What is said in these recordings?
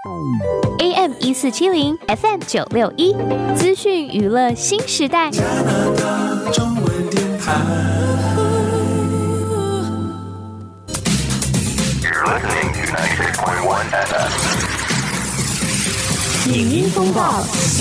AM 1470 FM 961，资讯娱乐新时代。 加拿大中文电台。 影音风暴。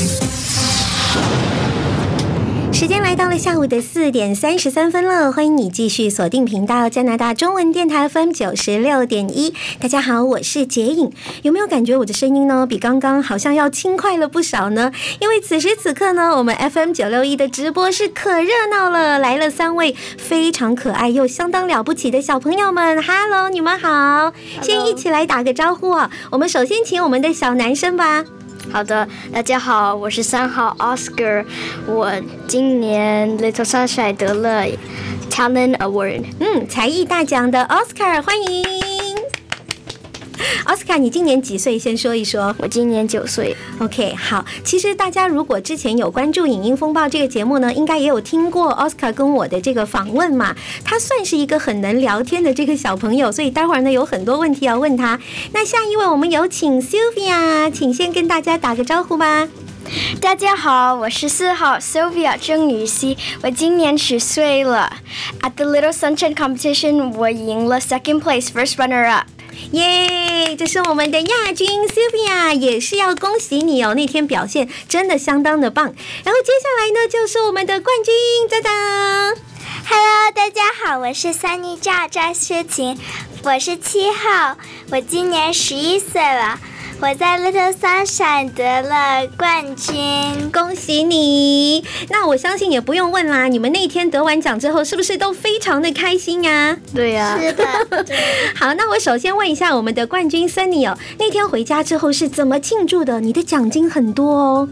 时间来到了下午的4点33分了，欢迎你继续锁定频道加拿大中文电台 FM 96.1。大家好，我是杰颖。有没有感觉我的声音呢，比刚刚好像要轻快了不少呢？因为此时此刻呢，我们 FM 961的直播是可热闹了，来了3位非常可爱又相当了不起的小朋友们。Hello， 你们好，先一起来打个招呼啊！我们首先请我们的小男生吧。 好的，大家好，我是3号 Oscar， 我今年 Little Sunshine 得了 Talent Award， 才艺大奖的 Oscar， 欢迎。Oscar， 你今年几岁？先说一说。 我今年9岁。 OK， 好。其实大家如果之前有关注《影音风暴》这个节目呢，应该也有听过 Oscar 跟我的这个访问嘛。他算是一个很能聊天的这个小朋友，所以待会儿呢有很多问题要问他。那下一位我们有请 Sylvia， 请先跟大家打个招呼吧。 大家好，我是4号 Sylvia 郑雨熙，我今年10岁了。At the Little Sunshine Competition， 我赢了 Second Place First Runner Up。 耶，这是我们的亚军 Sylvia， 也是要恭喜你哦，那天表现真的相当的棒。然后接下来呢就是我们的冠军，噔噔。 Hello， 大家好，我是Sunny赵诗晴，我是7号，我今年11岁了。我在 Little Sunshine 得了冠军， 恭喜你！那我相信也不用问啦，你们那天得完奖之后，是不是都非常的开心呀？ 对呀， 是的。 好，那我首先问一下我们的冠军 Sunny 哦，那天回家之后是怎么庆祝的？你的奖金很多哦。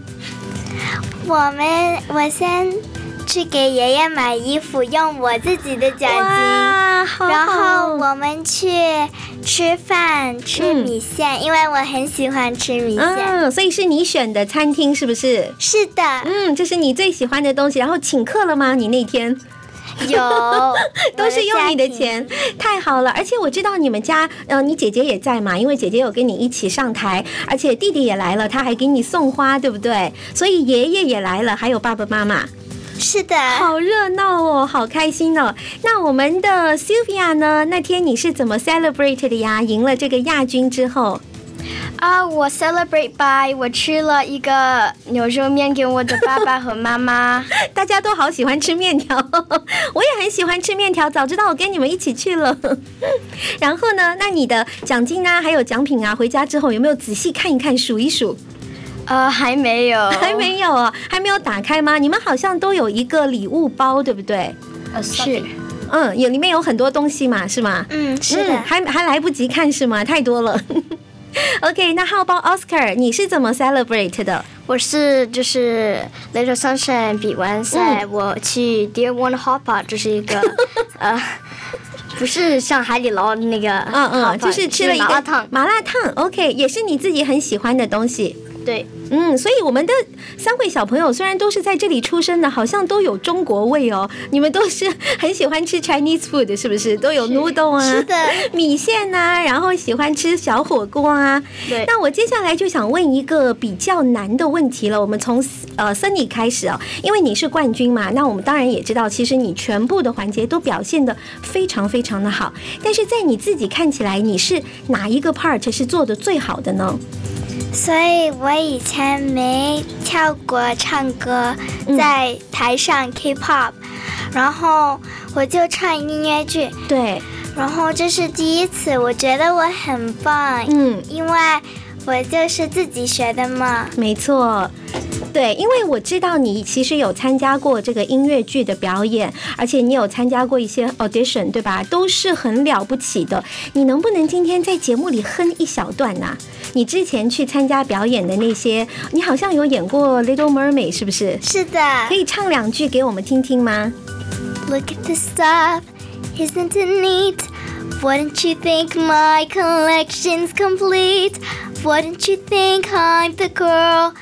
我先去给爷爷买衣服，用我自己的奖金，然后我们去吃饭，吃米线，因为我很喜欢吃米线。 所以是你选的餐厅是不是？ 是的。 这是你最喜欢的东西。然后请客了吗？你那天？ 有， 都是用你的钱，太好了！而且我知道你们家，你姐姐也在嘛，因为姐姐有跟你一起上台，而且弟弟也来了，他还给你送花，对不对？所以爷爷也来了，还有爸爸妈妈。 是的， 好热闹哦，好开心哦。那我们的 Sylvia 呢？那天你是怎么 celebrate 的呀？赢了这个亚军之后。 我 celebrate by 我吃了一个牛肉面给我的爸爸和妈妈。 大家都好喜欢吃面条，我也很喜欢吃面条，早知道我跟你们一起去了。然后呢，那你的奖金啊，还有奖品啊，回家之后有没有仔细看一看，数一数？ 还没有， 还没有啊，还没有打开吗？你们好像都有一个礼物包，对不对？ 是。 里面有很多东西嘛，是吗？ 是的。 还来不及看是吗？太多了。OK， 那 how about Oscar？ 你是怎么 celebrate 的？ 我是就是 Little Sunshine 比完赛，我去 Dear One Hotpot， 这是一个不是像海底捞那个就是吃了一个麻辣烫 OK， 也是你自己很喜欢的东西。 对， 所以我们的3位小朋友虽然都是在这里出生的，好像都有中国味哦。你们都是很喜欢吃 Chinese food， 是不是？都有 noodle 啊， 是的， 米线啊，然后喜欢吃小火锅啊。 对。 那我接下来就想问一个比较难的问题了。我们从Sunny 开始哦，因为你是冠军嘛，那我们当然也知道，其实你全部的环节都表现得非常非常的好。但是在你自己看起来，你是哪一个 part 是做得最好的呢？ 所以我以前没跳过唱歌，在台上 K-pop， 然后我就唱音乐剧。 对， 然后这是第一次，我觉得我很棒，因为我就是自己学的嘛。 没错。对，因为我知道你其实有参加过这个音乐剧的表演，而且你有参加过一些 audition， 对吧？都是很了不起的。你能不能今天在节目里哼一小段啊？你之前去参加表演的那些，你好像有演过 Little Mermaid， 是不是？ 是的。 可以唱2句给我们听听吗？ Look at this stuff, isn't it neat? Wouldn't you think my collection's complete? Wouldn't you think I'm the girl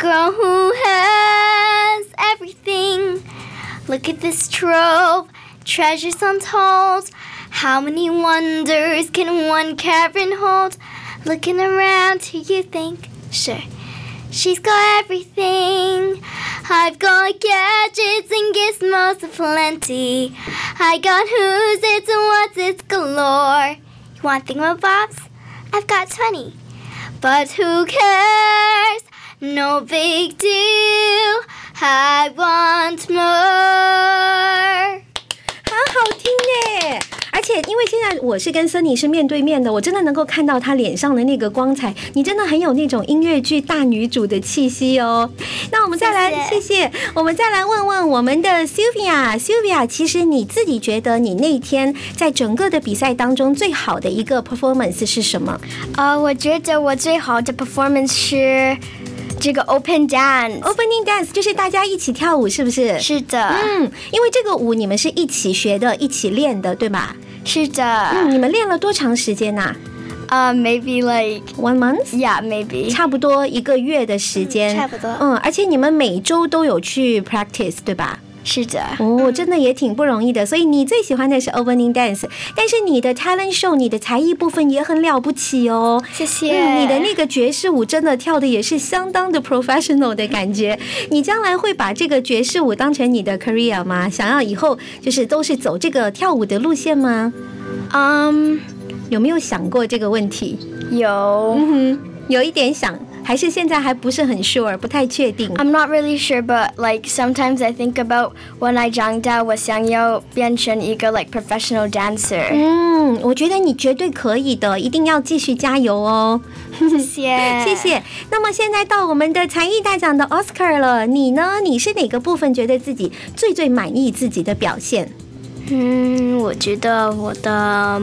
who has everything? Look at this trove, treasures untold. How many wonders can one cavern hold? Looking around, who you think? Sure, she's got everything. I've got gadgets and gizmos aplenty. I got who's its and what's its galore. You want thingamabobs? I've got 20. But who cares? No big deal. I want more. 好好听耶！而且因为现在我是跟Sunny是面对面的，我真的能够看到她脸上的那个光彩，你真的很有那种音乐剧大女主的气息哦。那我们再来，谢谢，我们再来问问我们的 Sylvia， 其实你自己觉得你那天在整个的比赛当中最好的一个 performance 是什么？ 我觉得我最好的 performance 是这个 opening dance 就是大家一起跳舞，是不是？ 是的， 因为这个舞你们是一起学的，一起练的，对吧？ 是的， 你们练了多长时间啊 ？Maybe like 1 month? Yeah, maybe. 差不多1个月的时间， 差不多。 而且你们每周都有去 practice， 对吧？ 是的， 真的也挺不容易的。所以你最喜欢的是 opening dance， 但是你的 talent show， 你的才艺部分也很了不起哦。 谢谢。 你的那个爵士舞真的跳的也是相当的 professional 的感觉。你将来会把这个爵士舞当成你的 career 吗？想要以后就是都是走这个跳舞的路线吗？有没有想过这个问题？有一点想。还是现在还不是很 sure， 不太确定。 I'm not really sure, but like sometimes I think about when I 长大，我想要变成一个 like professional dancer。 我觉得你绝对可以的，一定要继续加油哦。 谢谢， 谢谢。那么现在到我们的才艺大奖的 Oscar 了，你呢？你是哪个部分觉得自己最满意自己的表现？ 我觉得我的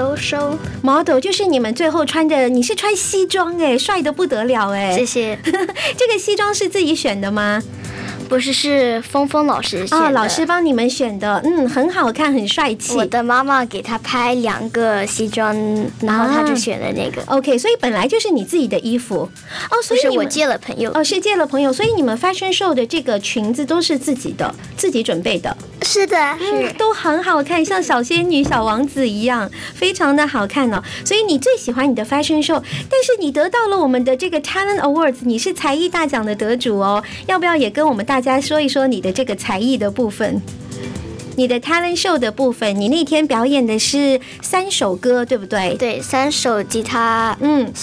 model 就是你们最后穿着，你是穿西装哎，帅得不得了哎。 谢谢。 这个西装是自己选的吗？ 不是，是峰老师选的。 老师帮你们选的，很好看，很帅气。 我的妈妈给他拍2个西装，然后他就选了那个。 OK， 所以本来就是你自己的衣服所以我借了朋友。 是借了朋友，所以你们 fashion show 的这个裙子都是自己的，自己准备的。 是的， 都很好看，像小仙女、小王子一样，非常的好看哦。所以你最喜欢你的 fashion show， 但是你得到了我们的这个 Talent Awards， 你是才艺大奖的得主哦。要不要也跟我们大家说一说你的这个才艺的部分？你的 talent show 的部分，你那天表演的是3首歌，对不对？ 对，3首吉他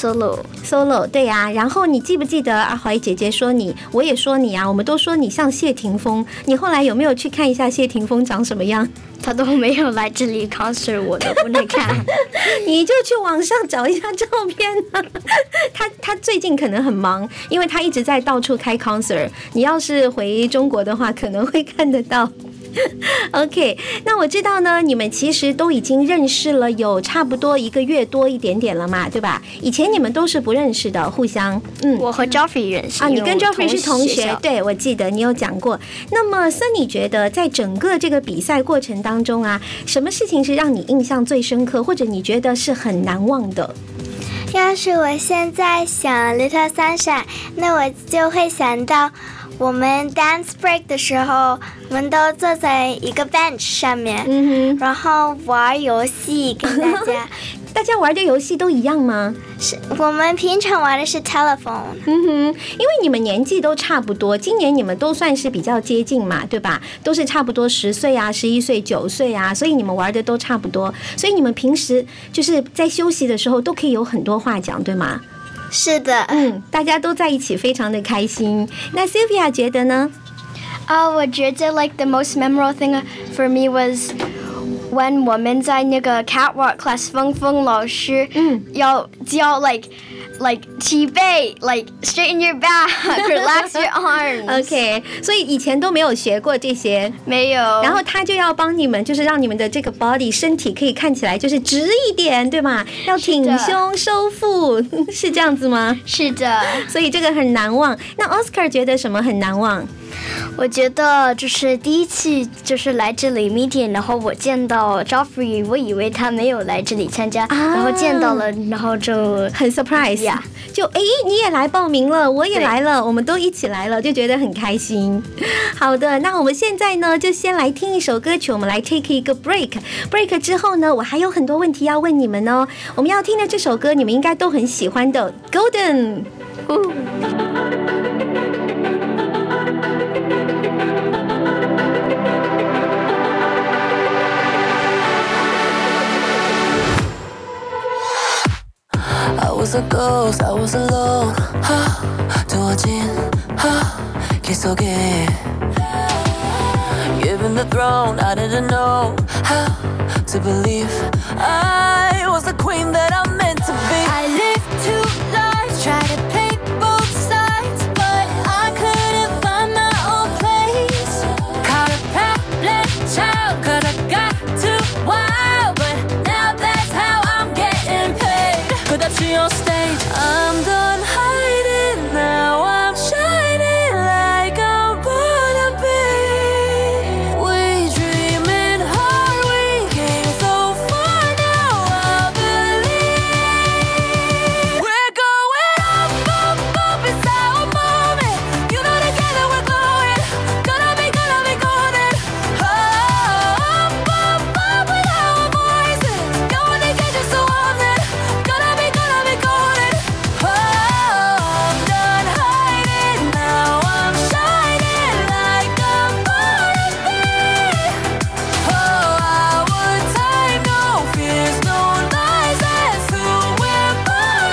，solo， 对啊。然后你记不记得阿怀姐姐说你，我也说你啊，我们都说你像谢霆锋。你后来有没有去看一下谢霆锋长什么样？ 他都没有来这里 concert， 我都不能看。 你就去网上找一下照片啊。他最近可能很忙，因为他一直在到处开 concert。你要是回中国的话，可能会看得到。OK， 那我知道呢，你们其实都已经认识了有差不多1个月多一点点了嘛，对吧？以前你们都是不认识的，互相。 我和 Joffrey 认识你跟 Joffrey 是同学，对，我记得你有讲过。那么Sunny觉得在整个这个比赛过程当中啊，什么事情是让你印象最深刻，或者你觉得是很难忘的？ 要是我现在想 Little Sunshine， 那我就会想到我们 dance break 的时候，我们都坐在一个 bench 上面，然后玩游戏，跟大家。 大家玩的游戏都一样吗？ 是我们平常玩的是 telephone。 因为你们年纪都差不多，今年你们都算是比较接近嘛，对吧？都是差不多10岁啊、11岁、9岁啊，所以你们玩的都差不多，所以你们平时就是在休息的时候都可以有很多话讲，对吗？ 是的， 大家都在一起，非常的开心。那 Sylvia 觉得呢？ 我觉得 like the most memorable thing for me was when 我们在那个 catwalk class， 峰老师要教 like 起背 like straighten your back relax your arms。 OK， 所以以前都没有学过这些， 没有。 然后他就要帮你们，就是让你们的这个 body 身体可以看起来就是直一点，对吗？要挺胸收腹，是这样子吗？ 是的。 所以这个很难忘。那 Oscar 觉得什么很难忘？ 我觉得就是第一次就是来这里 meeting， 然后我见到 Joffrey， 我以为他没有来这里参加，然后见到了，然后就很 surprise 呀，就你也来报名了，我也来了，我们都一起来了，就觉得很开心。好的，那我们现在呢就先来听一首歌曲，我们来 take 一个 break 之后呢，我还有很多问题要问你们哦。我们要听的这首歌你们应该都很喜欢的 Golden。 I was a ghost, I was alone. 두어진 길 속에 Given the throne, I didn't know how to believe I was the queen that I'm meant to be. I lived two lives, tried to play both sides, but I couldn't find my own place. Caught a problem child, could I got too wild, but now that's how I'm getting paid. 끝없이 on stage, I'm done hiding, now I'm shining like I'm born to be. We dreaming hard, we came so far, now I believe. We're going up, up, up, it's our moment. You know together we're glowing, gonna be golden. Up, up, up with our voices, no one can catch us so often. Gonna be golden. Oh, I'm done hiding, now I'm shining like I'm born to be. Oh, our time, no fears, no lies, that's who we're born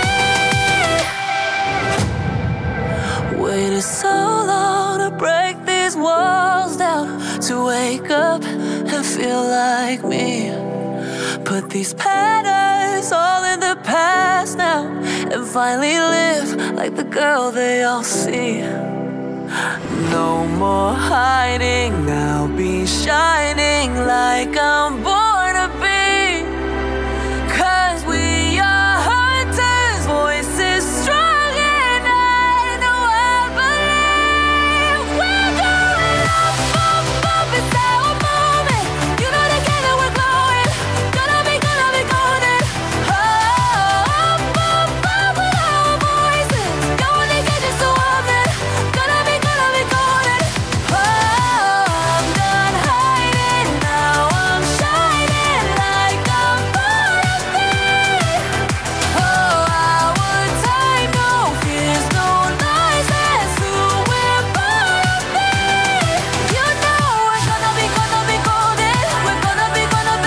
to be. Waited so long to break these walls down, to wake up and feel like me. Put these patterns all in the past now, and finally live like the girl they all see. No more hiding, I'll be shining like I'm born to be. 'Cause we are hunters, voices strong, and I know I believe. We're going up, up, up, it's our moment. You know together we're glowing, gonna be golden. Oh, up, up, up with our voices, no one can catch us so often. Gonna be golden. Oh, I'm done hiding, now I'm shining like I'm born to be. Oh, our time, no fears, no lies, that's who we're born to be. You know we're gonna be golden. We're gonna be glowing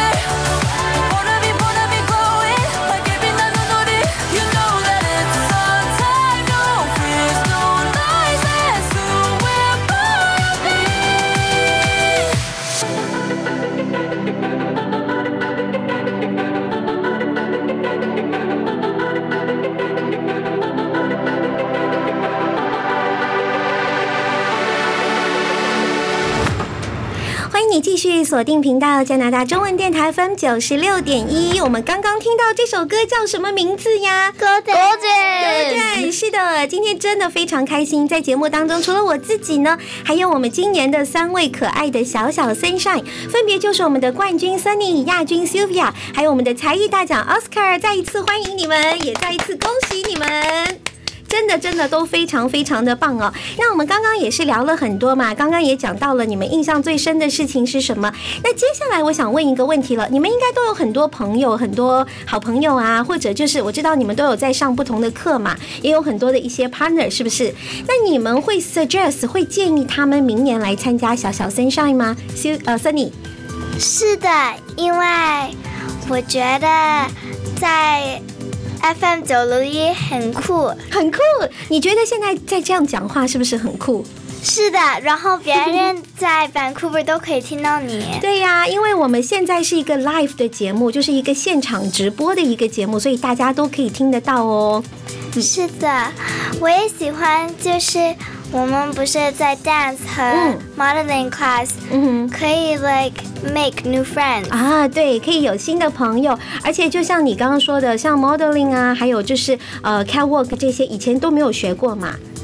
like every night on Nori. You know that it's our time, no fears, no lies, that's who we're born to be. 欢迎你继续锁定频道加拿大中文电台 FM 96.1。我们刚刚听到这首歌叫什么名字呀？ Golden。 是的，今天真的非常开心，在节目当中除了我自己呢，还有我们今年的3位可爱的小小 Sunshine， 分别就是我们的冠军 Sunny、亚军 Sylvia， 还有我们的才艺大奖 Oscar。 再一次欢迎你们，也再一次恭喜你们，真的都非常非常的棒哦。那我们刚刚也是聊了很多嘛，刚刚也讲到了你们印象最深的事情是什么。那接下来我想问一个问题了，你们应该都有很多朋友，很多好朋友啊，或者就是我知道你们都有在上不同的课嘛，也有很多的一些 partner， 是不是？那你们会 suggest 会建议他们明年来参加小小 Sunshine 吗？Sunny。 是的，因为我觉得在 FM 961很酷， 很酷。你觉得现在在这样讲话是不是很酷？ 是的，然后别人在 Vancouver 都可以听到你。 对呀，因为我们现在是一个 live 的节目，就是一个现场直播的一个节目，所以大家都可以听得到哦。 是的，我也喜欢，就是我们不是在 dance 和 modeling class，可以 like make new friends 啊，对，可以有新的朋友，而且就像你刚刚说的，像 modeling 啊，还有就是catwalk 这些，以前都没有学过嘛。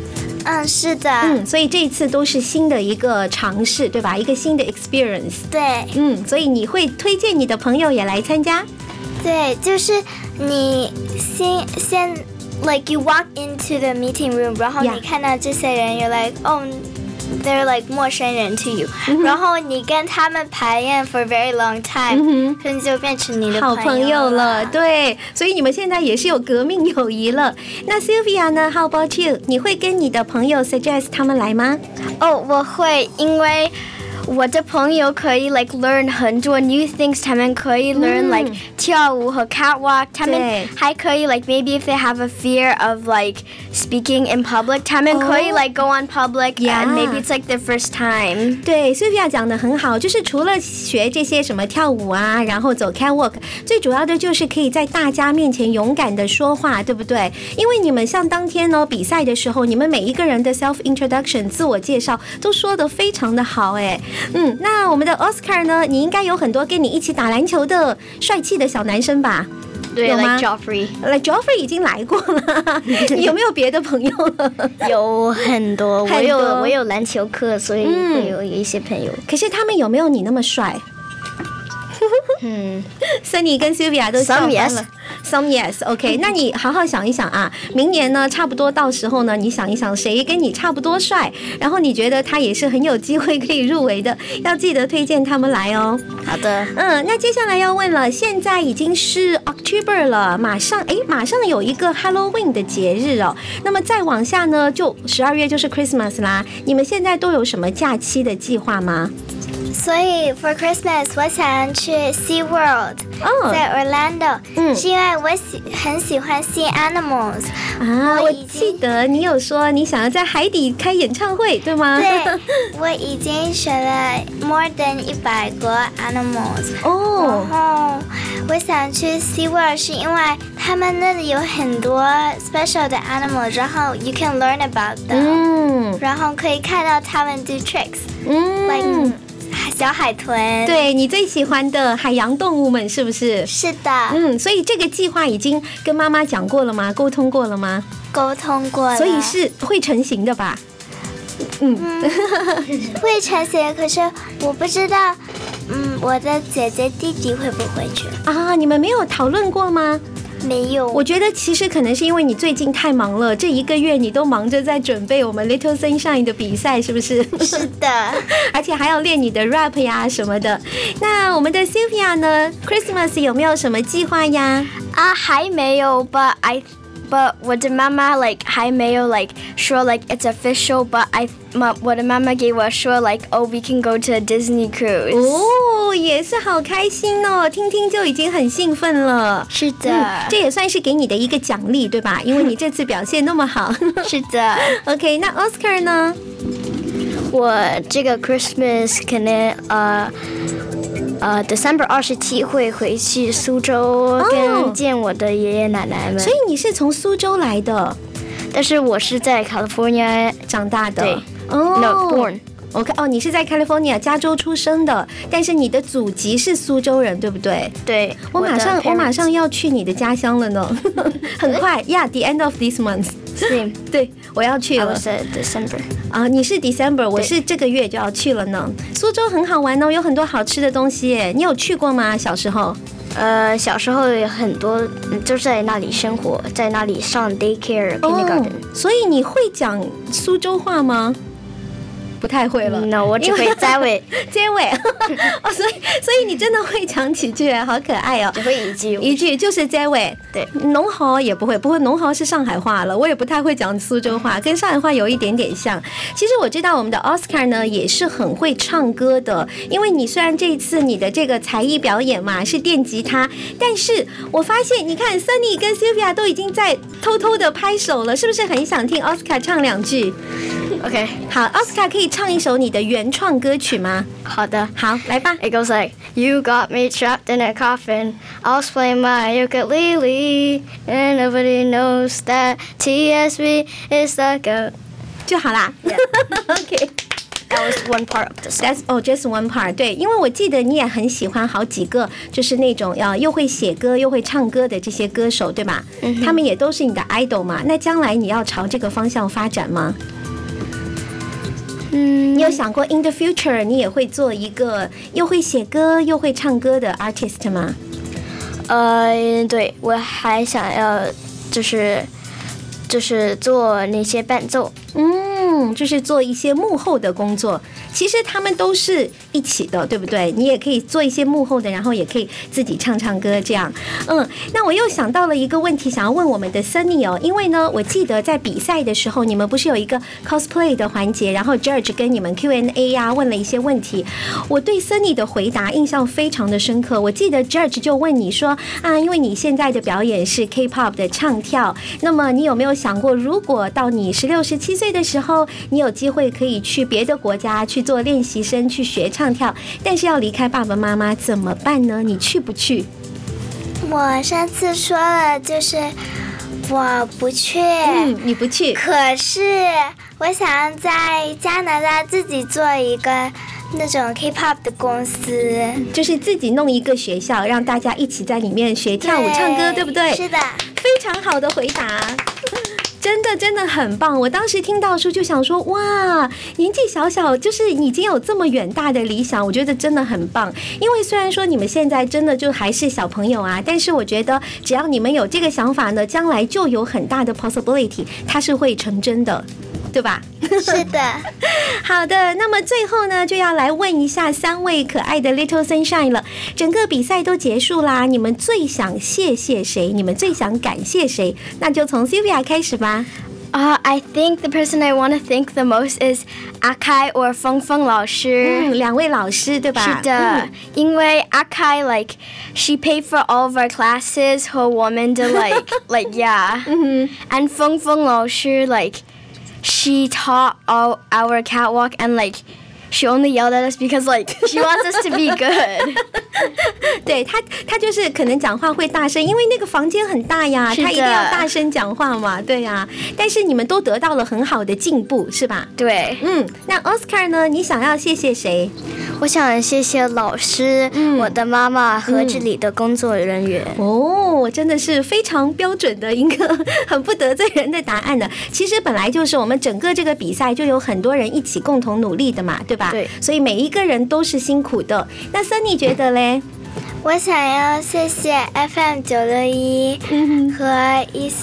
是的。 所以这一次都是新的一个尝试，对吧？一个新的 experience。 对。 所以你会推荐你的朋友也来参加？ 对，就是你先 like you walk into the meeting room， 然后你看到这些人 ，you're like they're like 陌生人 to you， 然后你跟他们排练 for very long time， 可能就变成你的好朋友了。对，所以你们现在也是有革命友谊了。那 Sylvia 呢 ？How about you？ 你会跟你的朋友 suggest 他们来吗？ 我会，因为我的朋友可以 like learn 很多 new things， 他们可以 learn like 跳舞和 catwalk， 他们还可以 like maybe if they have a fear of like speaking in public， 他们可以 like go on public and maybe it's like their first time。 对 Sylvia 讲得很好，就是除了学这些什么跳舞啊，然后走 catwalk， 最主要的就是可以在大家面前勇敢的说话，对不对？因为你们像当天呢比赛的时候，你们每一个人的 self introduction 自我介绍都说得非常的好哎。那我们的 Oscar 呢？你应该有很多跟你一起打篮球的帅气的小男生吧？ 对， 有吗 like Joffrey。 Joffrey 已经来过了，你有没有别的朋友了？ 有很多，我有篮球课，所以会有一些朋友。 可是他们有没有你那么帅？Sunny 跟 Sylvia 都笑翻了。Some yes, OK 。那你好好想一想啊，明年呢，差不多到时候呢，你想一想谁跟你差不多帅，然后你觉得他也是很有机会可以入围的，要记得推荐他们来哦。 好的。 那接下来要问了，现在已经是 October 了，马上有一个 Halloween 的节日哦。那么再往下呢，就12月就是 Christmas 啦。你们现在都有什么假期的计划吗？ 所以 for Christmas 我想去 Sea World， 在 Orlando， 是因为我很喜欢 sea animals 啊。 我记得你有说你想要在海底开演唱会，对吗？ 对，我已经学了 more than 100个 animals。然后我想去 Sea World 是因为他们那里有很多 special 的 animals， 然后 you can learn about them，然后可以看到他们 do tricks，like小海豚， 对，你最喜欢的海洋动物们是不是？ 是的。 所以这个计划已经跟妈妈讲过了吗？沟通过了吗？ 沟通过了。 所以是会成型的吧？ 会成型，可是我不知道，我的姐姐弟弟会不会去啊？你们没有讨论过吗？ 没有。 我觉得其实可能是因为你最近太忙了，这1个月你都忙着在准备我们 Little Sunshine 的比赛，是不是？ 是的。 而且还要练你的 rap 呀什么的。那我们的 Sylvia 呢 ？Christmas 有没有什么计划呀？ 还没有 but 我的妈妈 like 还没有 like 说 like it's official but 我的妈妈给我说 like we can go to a Disney cruise。 也是好开心哦，听听就已经很兴奋了。 是的。 这也算是给你的一个奖励，对吧？因为你这次表现那么好。 是的。 OK， 那 Oscar 呢？ 我这个 Christmas 可能December 27会回去苏州跟见我的爷爷奶奶们。 所以你是从苏州来的？ 但是我是在 California 长大的。 对。No born。 OK， 你是在 California 加州出生的，但是你的祖籍是苏州人，对不对？ 对。 我马上要去你的家乡了呢，很快。Yeah，the end of this month。对，我要去了。 我是 December。 你是 December， 我是这个月就要去了呢。苏州很好玩哦，有很多好吃的东西耶。你有去过吗？小时候？ 小时候有很多，就在那里生活，在那里上 daycare、kindergarten。 所以你会讲苏州话吗？不太会了。 No， 我只会结尾。 所以你真的会讲几句，好可爱哦。 只会一句就是结尾。 对， 农行也不会，不过农行是上海话了，我也不太会讲苏州话，跟上海话有一点点像。其实我知道我们的 Oscar 呢也是很会唱歌的，因为你虽然这一次你的这个才艺表演嘛是电吉他，但是我发现你看 Sunny 跟 Sylvia 都已经在偷偷的拍手了，是不是很想听 Oscar 唱2句 ？OK， 好 ，Oscar 可以唱一首你的原创歌曲吗？ 好的， 好，来吧。 It goes like You got me trapped in a coffin. I'll play my ukulele, and nobody knows that TSB is the goat. 就好啦。OK。 That was one part of the song. That's just one part. 对，因为我记得你也很喜欢好几个，就是那种又会写歌又会唱歌的这些歌手，对吧？他们也都是你的 idol 嘛。那将来你要朝这个方向发展吗？ 你有想过 in the future 你也会做一个又会写歌又会唱歌的 artist 吗？ 对，我还想要就是做那些伴奏。 就是做一些幕后的工作，其实他们都是一起的，对不对？你也可以做一些幕后的，然后也可以自己唱歌这样。那我又想到了一个问题，想要问我们的 Sunny 哦，因为呢，我记得在比赛的时候，你们不是有一个 cosplay 的环节，然后 George 跟你们 Q&A 啊，问了一些问题。我对 Sunny 的回答印象非常的深刻。我记得 George 就问你说啊，因为你现在的表演是 K-pop 的唱跳，那么你有没有想过，如果到你16、17岁的时候，你有机会可以去别的国家去做练习生，去学唱跳，但是要离开爸爸妈妈怎么办呢？你去不去？ 我上次说了，就是我不去。 你不去。 可是我想在加拿大自己做一个那种 K-pop 的公司， 就是自己弄一个学校，让大家一起在里面学跳舞唱歌，对不对？ 是的， 非常好的回答。真的很棒！我当时听到书就想说，哇，年纪小小就是已经有这么远大的理想，我觉得真的很棒。因为虽然说你们现在真的就还是小朋友啊，但是我觉得只要你们有这个想法呢，将来就有很大的 possibility， 它是会成真的。对吧？ 是的。 好的，那么最后呢，就要来问一下3位可爱的 Little Sunshine 了。整个比赛都结束啦，你们最想谢谢谁？你们最想感谢谁？那就从 Sylvia 开始吧。 I think the person I want to thank the most is Akai or 峰峰老师。 2位老师对吧？ 是的，因为 Akai like she paid for all of our classes 和我们的like yeah. And 峰峰老师 like she taught all our catwalk and like she only yelled at us because like she wants us to be good. 对，他就是可能讲话会大声，因为那个房间很大呀，他一定要大声讲话嘛，对呀。但是你们都得到了很好的进步，是吧？ 对。 那 Oscar 呢？你想要谢谢谁？ 我想谢谢老师、我的妈妈和这里的工作人员。 真的是非常标准的一个很不得罪人的答案的。其实本来就是我们整个这个比赛就有很多人一起共同努力的嘛，对吧？ 对。 所以每一个人都是辛苦的。那 Sunny 觉得嘞？ 我想要谢谢 FM 961和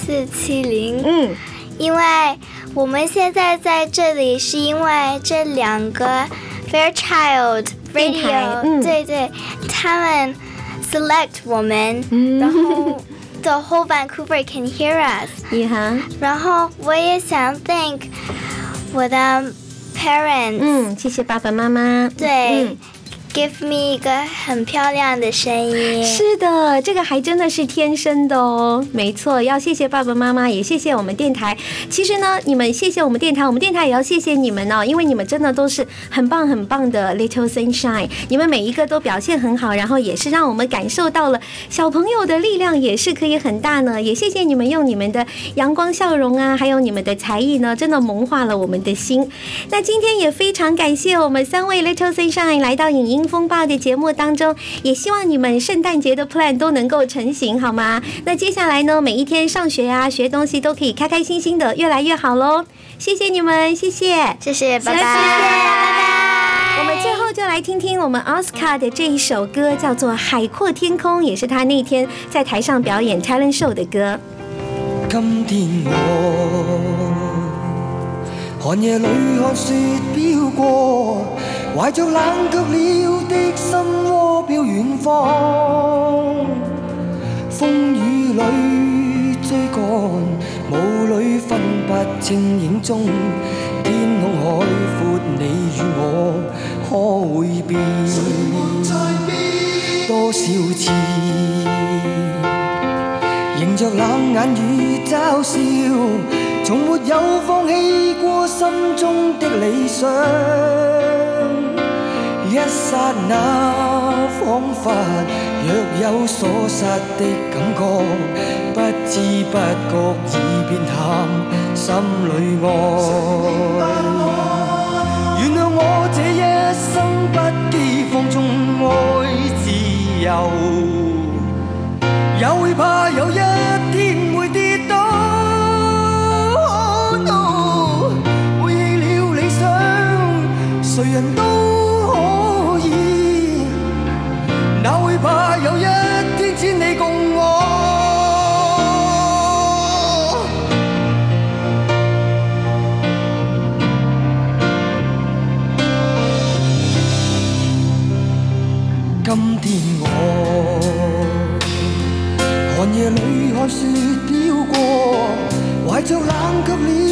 1470。因为我们现在在这里是因为这2个 Fairchild Radio，对，他们 select 我们，然后 the whole Vancouver can hear us。然后我也想 thank 我的 parents。 谢谢爸爸妈妈。 对。Give me 一个很漂亮的声音。 是的，这个还真的是天生的哦。没错，要谢谢爸爸妈妈，也谢谢我们电台。其实呢，你们谢谢我们电台，我们电台也要谢谢你们哦，因为你们真的都是很棒很棒的 Little Sunshine， 你们每一个都表现很好，然后也是让我们感受到了小朋友的力量也是可以很大呢。也谢谢你们用你们的阳光笑容啊，还有你们的才艺呢，真的萌化了我们的心。那今天也非常感谢我们3位 Little Sunshine 来到影音风暴的节目当中，也希望你们圣诞节的 plan 都能够成型，好吗？那接下来呢，每一天上学啊，学东西都可以开开心心的，越来越好咯。谢谢你们，谢谢， 拜拜。 我们最后就来听听我们 Oscar 的这一首歌，叫做《海阔天空》，也是他那天在台上表演 talent show 的歌。 今天我寒夜里看雪飄過，懷着冷卻了的心窩飄遠方，風雨裏追趕，霧裏分不清影蹤，天空海闊，你與我可會變？多少次迎着冷眼與嘲笑，從沒有放棄過心中的理想，一剎那彷彿若有所失的感覺，不知不覺已變淡心裏愛。原諒我這一生不羈放縱愛自由，也會怕有一天會跌倒。背棄了理想， 我。寒夜里看雪飄過，懷着冷卻了